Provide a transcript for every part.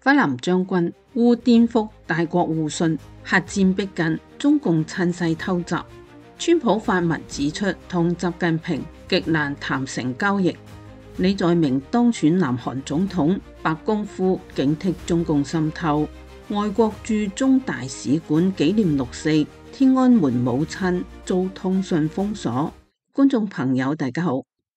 弗林將軍污顛覆大國互信，核戰逼近，中共趁勢偷襲。川普發文指出，同習近平極難談成交易。李在明當選南韓總統，白宮呼警惕中共滲透。外國駐中大使館紀念6·4，天安門母親遭通訊封鎖。觀眾朋友大家好。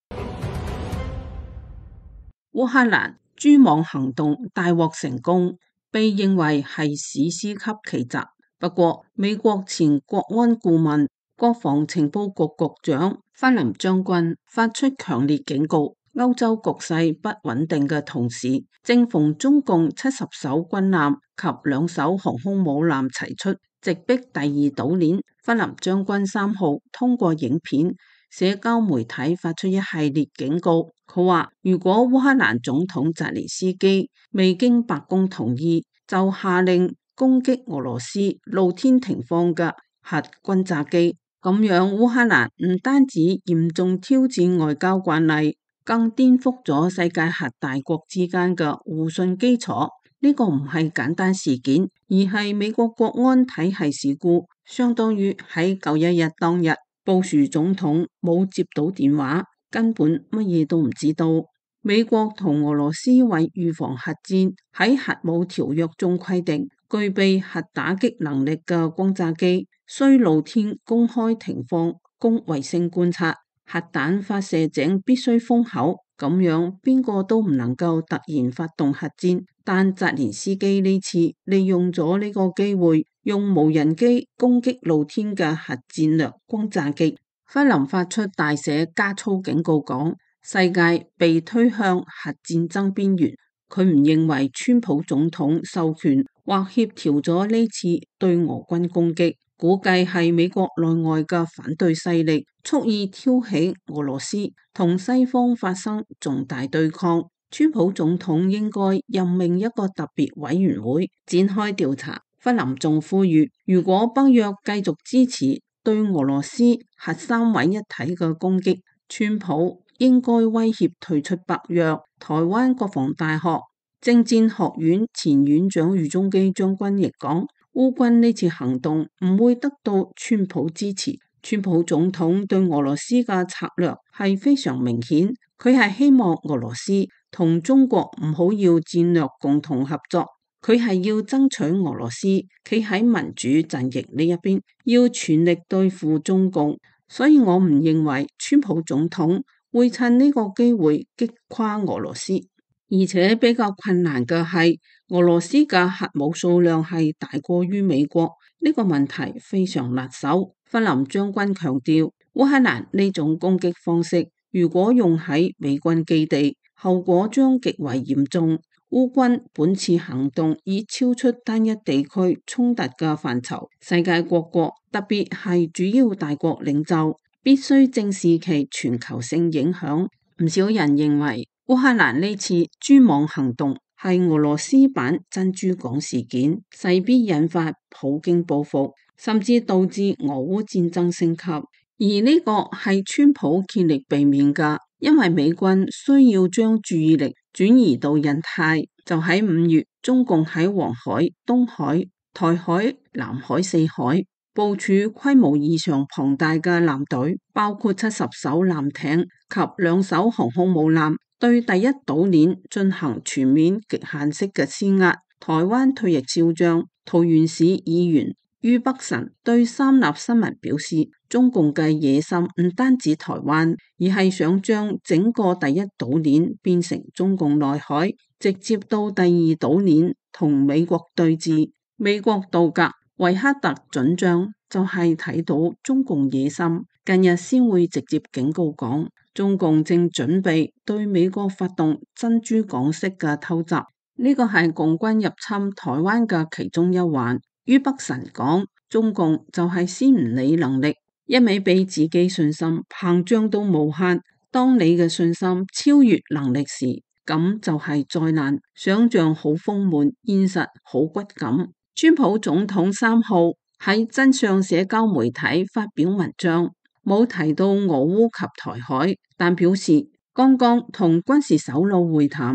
烏克蘭蛛網行動大獲成功，被認為係史詩級奇襲。不過，美國前國安顧問、國防情報局局長弗林將軍發出強烈警告：歐洲局勢不穩定嘅同時，正逢中共70艘軍艦及2艘航空母艦齊出，直逼第二島鏈。弗林將軍3號通過影片社交媒體發出一系列警告。佢話：如果烏克蘭總統澤連斯基未經白宮同意，就下令攻擊俄羅斯露天停放嘅核轟炸機，咁樣烏克蘭唔單止嚴重挑戰外交慣例，更顛覆咗世界核大國之間嘅互信基礎。呢個唔係簡單事件，而係美國國安體系事故，相當於喺9·11當日，布殊總統冇接到電話，根本乜嘢都唔知道。美國同俄羅斯為預防核戰，喺核武條約中規定，具備核打擊能力嘅轟炸機需露天公開停放，供衛星觀察。核彈發射井必須封口，咁樣邊個都唔能夠突然發動核戰。但澤連斯基呢次利用咗呢個機會，用無人機攻擊露天嘅核戰略轟炸機。弗林發出大寫加粗警告講：世界被推向核戰爭邊緣。佢唔認為川普總統授權或協調咗呢次對俄軍攻擊，估計係美國內外嘅反對勢力蓄意挑起俄羅斯同西方發生重大對抗。川普總統應該任命一個特別委員會展開調查。弗林仲呼籲，如果北約繼續支持對俄羅斯核三位一體嘅攻擊，川普應該威脅退出北約。台灣國防大學政戰學院前院長余宗基將軍亦講，烏軍呢次行動唔會得到川普支持。川普總統對俄羅斯嘅策略係非常明顯，佢係希望俄羅斯同中國唔好要戰略共同合作，佢係要爭取俄羅斯企喺民主陣營呢一邊，要全力對付中共。所以我唔認為川普總統會趁呢個機會擊垮俄羅斯。而且比較困難嘅係，俄羅斯嘅核武數量係大過於美國，呢個問題非常辣手。弗林將軍強調，烏克蘭呢種攻擊方式如果用喺美軍基地，後果將極為嚴重。烏軍本次行動已超出單一地區衝突嘅範疇，世界各國特別係主要大國領袖必須正視其全球性影響。唔少人認為烏克蘭呢次蛛網行動係俄羅斯版珍珠港事件，勢必引發普京報復，甚至導致俄烏戰爭升級。而呢個係川普竭力避免㗎，因為美軍需要將注意力轉移到印太。就喺5月，中共喺黃海、東海、台海、南海4海部署規模異常龐大嘅艦隊，包括70艘艦艇及2艘航空母艦，對第一島鏈進行全面極限式嘅施壓。台灣退役少將、桃園市議員于北辰對三立新聞表示，中共嘅野心唔單止台灣，而係想將整個第一島鏈變成中共內海，直接到第二島鏈同美國對峙。美國道格維克特准將就係睇到中共野心，近日先會直接警告講，中共正準備對美國發動珍珠港式嘅偷襲，呢個係共軍入侵台灣嘅其中一環。于北辰講，中共就係先唔理能力，一味俾自己信心膨脹到無限，當你嘅信心超越能力時，咁就係災難。想象好豐滿，現實好骨感。川普總統3號喺真相社交媒體發表文章，冇提到俄烏及台海，但表示剛剛同軍事首腦會談，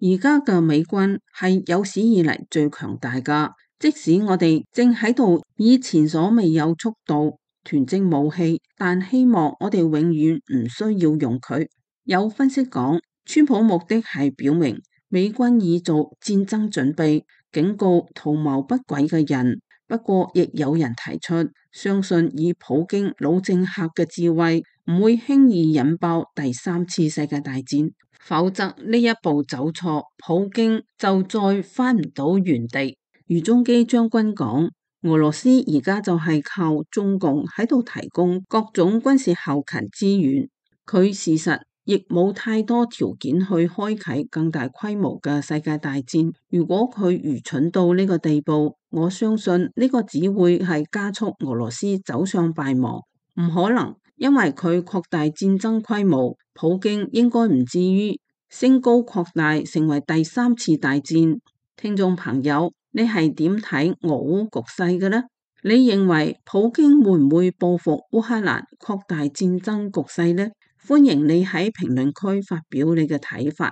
而家嘅美軍係有史以嚟最強大㗎，即使我哋正喺度以前所未有速度囤積武器，但希望我哋永遠唔需要用佢。有分析講，川普目的係表明美軍已做戰爭準備，警告圖謀不軌嘅人。不過，亦有人提出，相信以普京老政客嘅智慧，唔會輕易引爆第三次世界大戰，否則呢一步走錯，普京就再返唔到原地。余中基將軍講，俄羅斯而家就係靠中共喺度提供各種軍事後勤資源，佢事實亦冇太多條件去開啟更大規模嘅世界大戰。如果佢愚蠢到呢個地步，我相信呢個只會係加速俄羅斯走向敗亡。唔可能，因為佢擴大戰爭規模，普京應該唔至於升高擴大成為第三次大戰。聽眾朋友，你係點睇俄烏局勢嘅呢？你認為普京會唔會報復烏克蘭擴大戰爭局勢呢？歡迎你喺評論區發表你嘅睇法。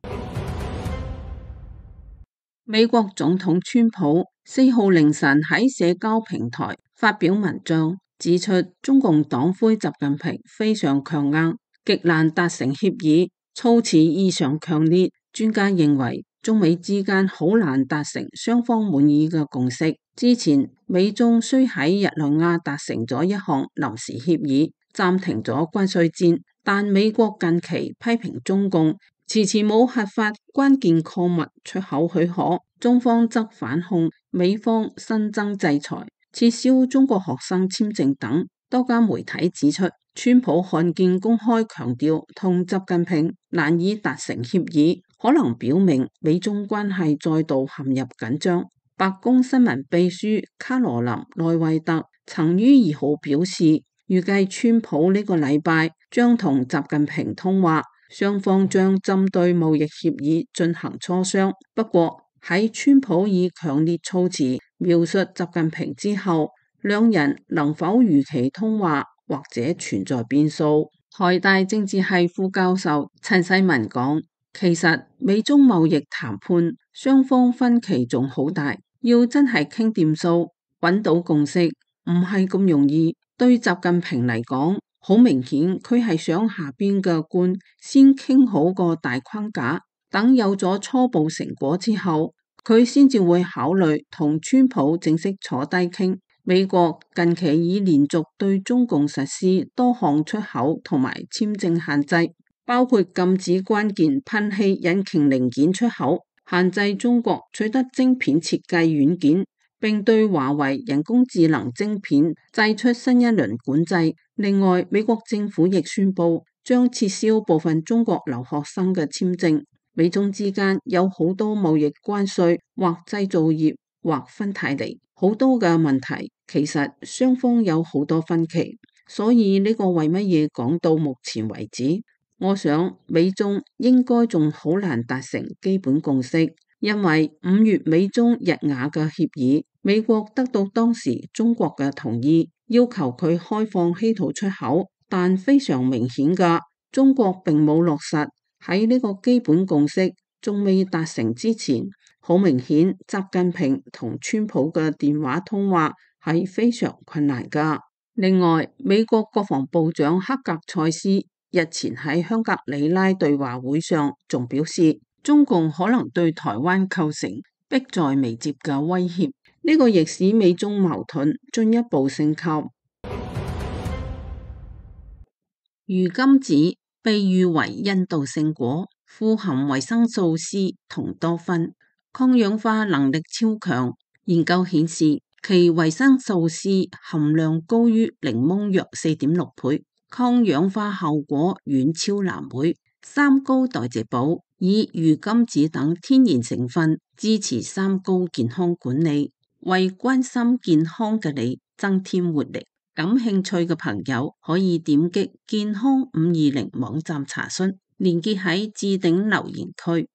美國總統川普4號凌晨喺社交平台發表文章，指出中共黨魁習近平非常強硬，極難達成協議，措辭異常強烈。專家認為中美之間好難達成雙方滿意嘅共識。之前美中雖喺日內瓦達成咗一項臨時協議，暫停咗關稅戰，但美國近期批評中共遲遲冇核發關鍵礦物出口許可，中方則反控美方新增制裁、撤銷中國學生簽證等。多家媒體指出，川普罕見公開強調同習近平難以達成協議，可能表明美中關係再度陷入緊張。白宮新聞秘書卡羅琳內維特曾於2號表示，預計川普呢個禮拜將同習近平通話，雙方將針對貿易協議進行磋商。不過喺川普以強烈措辭描述習近平之後，兩人能否如期通話或者存在變數。台大政治系副教授陳世文講，其實美中貿易談判雙方分歧仲好大，要真係傾掂數揾到共識唔係咁容易。對習近平嚟講，好明顯佢係想下邊嘅官先傾好個大框架，等有咗初步成果之後，佢先至會考慮同川普正式坐低傾。美國近期已連續對中共實施多項出口同埋簽證限制，包括禁止關鍵噴氣引擎零件出口，限制中國取得晶片設計軟件，並對華為人工智能晶片祭出新一輪管制。另外，美國政府亦宣布將撤銷部分中國留學生嘅簽證。美中之間有好多貿易關稅或製造業或芬太尼，好多嘅問題，其實雙方有好多分歧。所以呢個為乜嘢講到目前為止，我想美中應該仲好難達成基本共識，因為5月美中日瓦嘅協議，美國得到當時中國嘅同意，要求佢開放稀土出口，但非常明顯嘅，中國並冇落實。喺呢個基本共識仲未達成之前，好明顯習近平同川普嘅電話通話係非常困難㗎。另外，美國國防部長克格塞斯日前喺香格里拉對話會上仲表示，中共可能對台灣構成迫在眉睫嘅威脅，呢個亦使美中矛盾進一步升級。魚甘子被譽為印度聖果，富含維生素 C 同多酚，抗氧化能力超強。研究顯示，其維生素 C 含量高於檸檬約4.6倍，抗氧化效果遠超藍莓。三高代謝寶以魚甘子等天然成分支持三高健康管理，為關心健康嘅你增添活力。感興趣嘅朋友可以點擊健康520網站查詢，連結喺置頂留言區。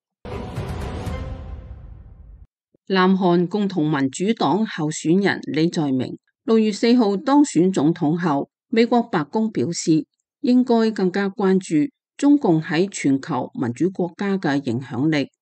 南韓共同民主黨候選人李在明6月4號當選總統後，美國白宮表示應該更加關注中共喺全球民主國家嘅影響力。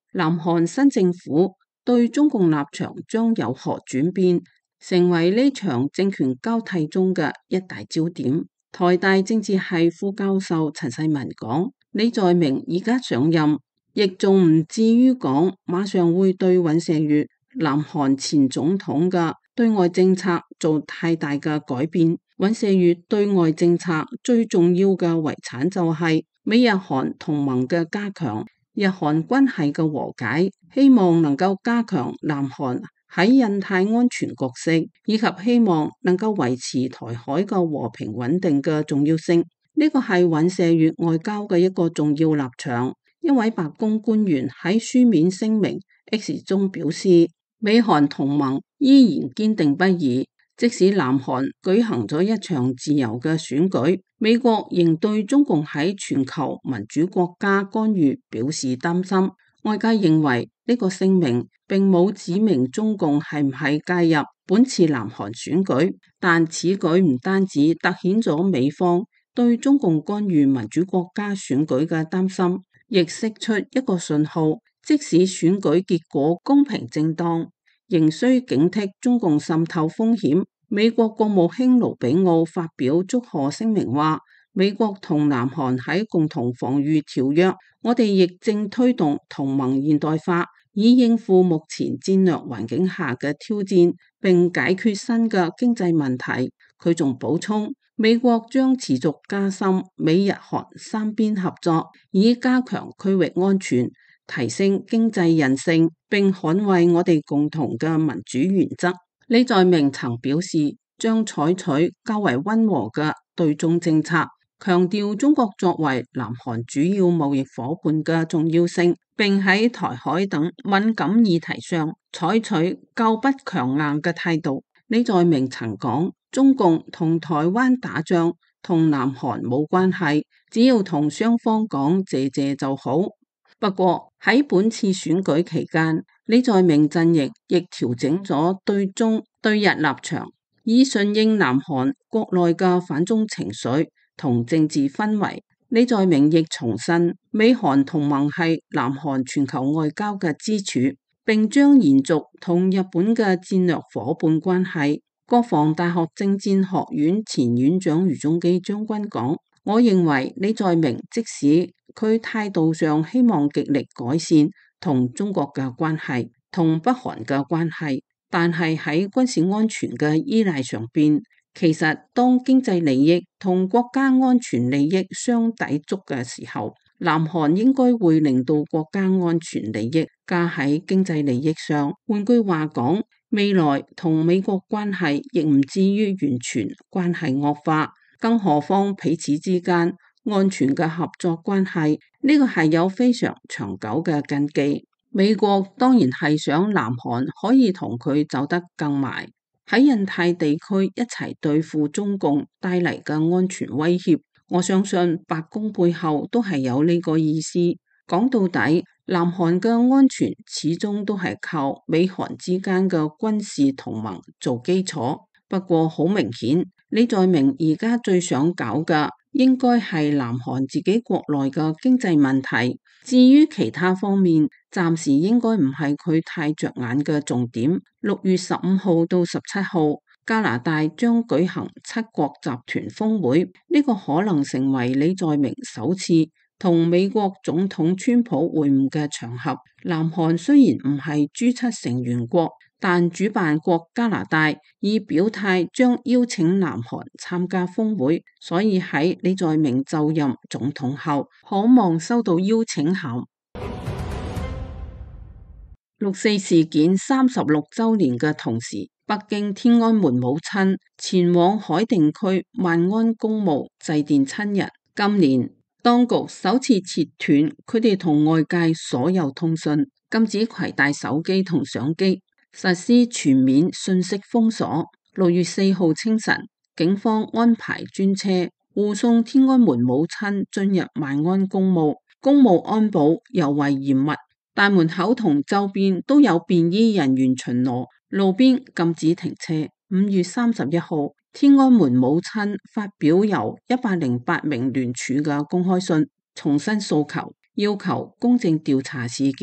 南韓新政府對中共立場將有何轉變，成為呢場政權交替中嘅一大焦點。台大政治系副教授陳世文講：李在明而家上任，亦仲唔至於講馬上會對尹錫悅南韓前總統嘅對外政策做太大嘅改變。尹錫悅對外政策最重要嘅遺產就係美日韓同盟嘅加強，日韓關係嘅和解，希望能夠加強南韓喺印太安全角色，以及希望能夠維持台海嘅和平穩定嘅重要性。呢個係尹錫悅外交嘅一個重要立場。一位白宮官員喺書面聲明 X 中表示，美韓同盟依然堅定不移，即使南韓舉行咗一場自由嘅選舉，美國仍對中共喺全球民主國家干預表示擔心。外界認為呢個聲明並冇指明中共係唔係介入本次南韓選舉，但此舉唔單止凸顯咗美方對中共干預民主國家選舉嘅擔心，亦釋出一個信號，即使選舉結果公平正當，仍需警惕中共滲透風險。美國國務卿盧比奧發表祝賀聲明話，美國同南韓喺共同防禦條約，我哋亦正推動同盟現代化，以應付目前戰略環境下嘅挑戰，並解決新嘅經濟問題。佢仲補充，美國將持續加深美日韓三邊合作，以加強區域安全，提升經濟韌性，並捍衛我哋共同嘅民主原則。李在明曾表示，將採取較為溫和嘅對中政策，強調中國作為南韓主要貿易夥伴嘅重要性，並喺台海等敏感議題上採取較不強硬嘅態度。李在明曾講，中共同台灣打仗同南韓冇關係，只要同雙方講謝謝就好。不過喺本次選舉期間，李在明陣營亦調整咗對中對日立場，以順應南韓國內嘅反中情緒同政治氛圍。李在明亦重申，美韓同盟係南韓全球外交嘅支柱，並將延續同日本嘅戰略夥伴關係。國防大學政戰學院前院長余中基將軍講：我認為李在明即使佢態度上希望極力改善同中國嘅關係、同北韓嘅關係，但係喺軍事安全嘅依賴上邊，其實當經濟利益同國家安全利益相抵觸嘅時候，南韓應該會令到國家安全利益加喺經濟利益上。換句話講，未來同美國關係亦唔至於完全關係惡化，更何況彼此之間安全嘅合作關係，呢個係有非常長久嘅根基。美國當然係想南韓可以同佢走得更埋，喺印太地區一齊對付中共帶嚟嘅安全威脅。我相信白宮背後都係有呢個意思。講到底，南韓嘅安全始終都係靠美韓之間嘅軍事同盟做基礎。不過好明顯，李在明而家最想搞嘅應該係南韓自己國內嘅經濟問題。至於其他方面，暫時應該唔係佢太着眼嘅重點。6月15號到17號，加拿大將舉行七國集團峰會，呢個可能成為李在明首次同美國總統川普會晤嘅場合。南韓雖然唔係 G7 成員國，但主辦國加拿大已表態將邀請南韓參加峰會，所以喺李在明就任總統後，可望收到邀請函。6.4事件36週年嘅同時，北京天安門母親前往海淀區萬安公墓祭奠親人。今年當局首次切斷佢哋同外界所有通訊，禁止攜帶手機同相機，實施全面信息封鎖。6月4號清晨，警方安排專車護送天安門母親進入萬安公墓，公墓安保尤為嚴密。大門口同周邊都有便衣人員巡邏，路邊禁止停車。5月31號，天安門母親發表由108名聯署嘅公開信，重申訴求，要求公正調查事件，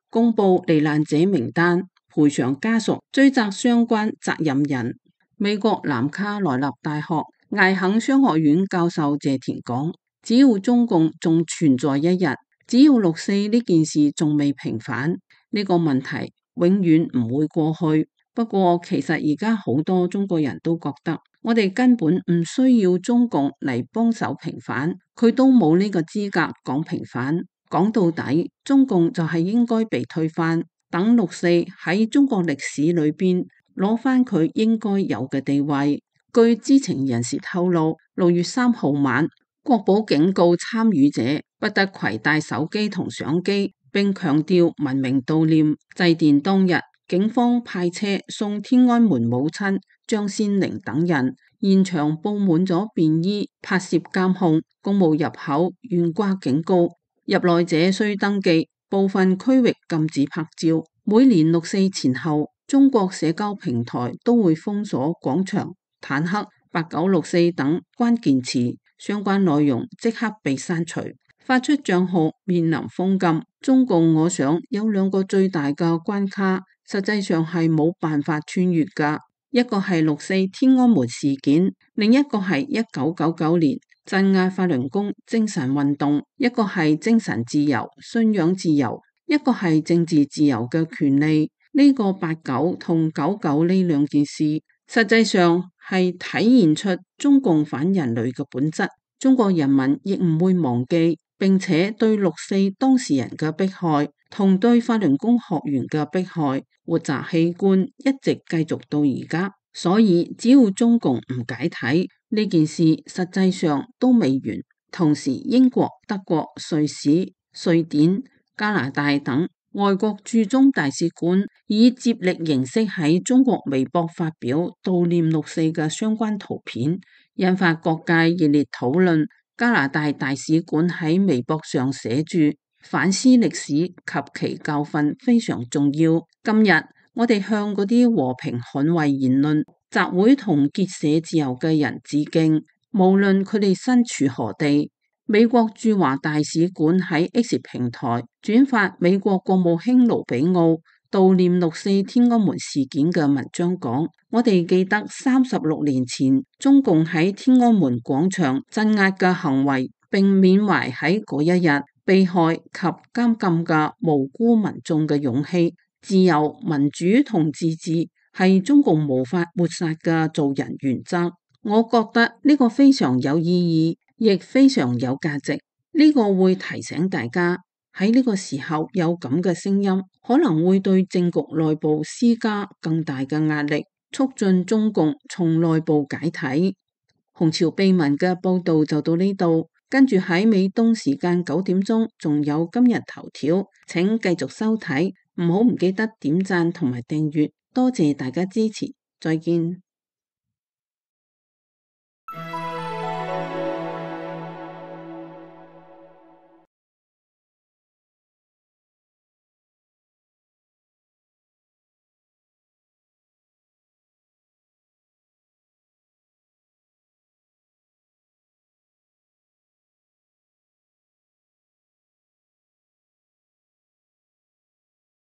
公布罹難者名單，賠償家屬，追責相關責任人。美國南卡羅來納大學艾肯商學院教授謝田講，只要中共仲存在一日，只要六四呢件事仲未平反，呢個問題永遠唔會過去。不過其實而家好多中國人都覺得，我哋根本唔需要中共嚟幫手平反，佢都冇呢個資格講平反。講到底，中共就係應該被推翻，等六四喺中國歷史裏邊攞翻佢應該有嘅地位。據知情人士透露，6月3號晚，國保警告參與者不得攜帶手機同相機，並強調文明悼念。祭奠當日，警方派車送天安門母親張先玲等人，現場佈滿咗便衣，拍攝監控，公務入口懸掛警告，入內者須登記，部分區域禁止拍照。每年六四前後，中國社交平台都會封鎖廣場、坦克、8964等關鍵詞，相關內容即刻被刪除，發出賬號面臨封禁。中共我想有兩個最大嘅關卡，實際上係冇辦法穿越㗎，一個係六四天安門事件，另一個係1999年鎮壓法輪功精神運動，一個係精神自由、信仰自由，一個係政治自由嘅權利。呢個89同99呢兩件事，實際上係體現出中共反人類嘅本質。中國人民亦唔會忘記，並且對六四當事人嘅迫害同對法輪功學員嘅迫害，活摘器官一直繼續到而家。所以只要中共唔解體，呢件事實際上都未完。同時，英國、德國、瑞士、瑞典、加拿大等外國駐中大使館以接力形式喺中國微博發表悼念六四嘅相關圖片，引發各界熱烈討論。加拿大大使館喺微博上寫住：反思歷史及其教訓非常重要。今日我哋向嗰啲和平捍衛言論、集會同結社自由嘅人致敬，無論佢哋身處何地。美國駐華大使館喺 X 平台轉發美國國務卿盧比奧悼念六四天安門事件嘅文章講：我哋記得36年前中共喺天安門廣場鎮壓嘅行為，並緬懷喺嗰一日被害及監禁嘅無辜民眾嘅勇氣。自由、民主同自治係中共無法抹殺嘅做人原則。我覺得呢個非常有意義，亦非常有價值。呢個會提醒大家喺呢個時候有咁嘅聲音，可能會對政局內部施加更大嘅壓力，促進中共從內部解體。紅潮秘聞嘅報道就到呢度，跟住喺美東時間9點鐘仲有今日頭條，請繼續收睇，唔記得點讚同埋訂閱，多謝大家支持，再見。